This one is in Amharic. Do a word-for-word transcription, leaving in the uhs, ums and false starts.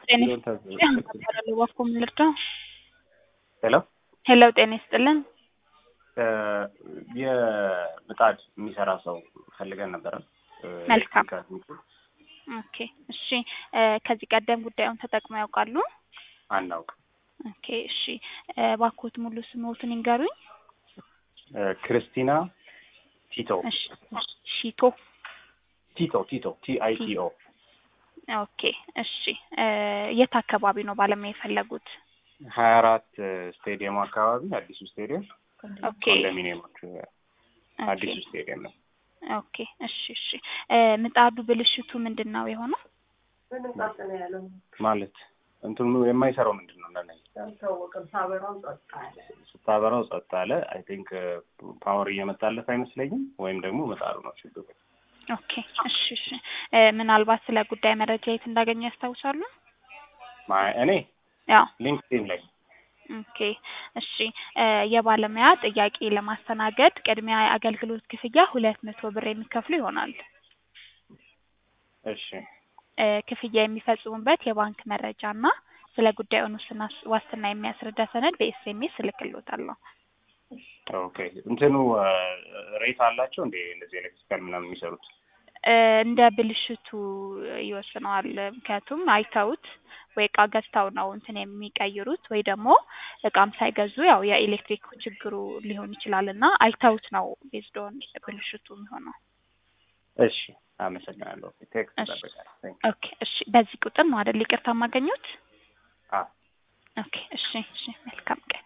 ጤና ሊሆን ይስጥልኝ ዋኮም ልርዳ ሄሎ ሄሎ ጤና ይስጥልኝ የምጣድ የሚሰራ ሰው ፈልገን ነበር። መልካም ኦኬ እሺ ከዚህ ቀደም ጉዳዩን ተጠቅመው ያውቃሉ? አናውቅ። ኦኬ እሺ ባኮት ሙሉ ስሞትን ይንገሩኝ። ክርስቲና ቲቶ እሺ ሺቶ ቲቶ ቲቶ ቲ አይ ቲ ኦ ኦኬ እሺ የት አካባቢ ነው ባለሙያ የፈለጉት? ሀያ አራት ስቴዲየም አካባቢ አዲሱ ስቴዲየም ኦኬ ኮንዶሚኒየሞች አዲሱ ስቴዲየም ነው። ኦኬ እሺ እሺ ምጣዱ ብልሽቱ ምንድነው የሆነው? ማለት እንትኑ የማይሰራው ምንድነው እንደነኝ ታውቀው ሳበራው ጸጥ አለ ስታበራው ጸጥ አለ። አይ ቲንክ ፓወር እየመጣለት አይመስለኝም ወይም ደግሞ ምጣዱ ነው ችግሩ። ኦኬ እሺ እሺ ምናልባት ስለ ጉዳይ መረጃ የት እንዳገኙ ያስታውሳሉ? ማይ እኔ ያው ሊንክድኢን ላይ ኦኬ እሺ የባለሙያ ጥያቄ ለማስተናገድ ቅድሚያ አገልግሎት ክፍያ ሁለት መቶ ብር የሚከፍሉ ይሆናል። እሺ ክፍያ የሚፈጽሙበት የባንክ መረጃና ስለ ጉዳዩ ንስና ዋስትና የሚያስረዳ ሰነድ በኤስኤምኤስ ልክልዎታለሁ። ኦኬ እንትኑ ሬት አላቸው እንዴ እንደዚህ ኤሌክትሪካል ምናምን የሚሰሩት? እንደ ብልሽቱ ይወስነዋል። ምክንያቱም አይተውት ወይ ዕቃ ገዝተው ነው እንትን የሚቀይሩት ወይ ደግሞ ዕቃም ሳይገዙ ያው የኤሌክትሪክ ችግሩ ሊሆን ይችላልና አይተውት ነው ቤዝድ ኦን ብልሽቱ የሚሆነው። እሺ አመሰግናለሁ። ቴክስት ተጠብቃለሁ። ኦኬ እሺ በዚህ ቁጥር ነው አይደል ይቅርታ ማገኙት? አዎ ኦኬ እሺ እሺ መልካም ቀን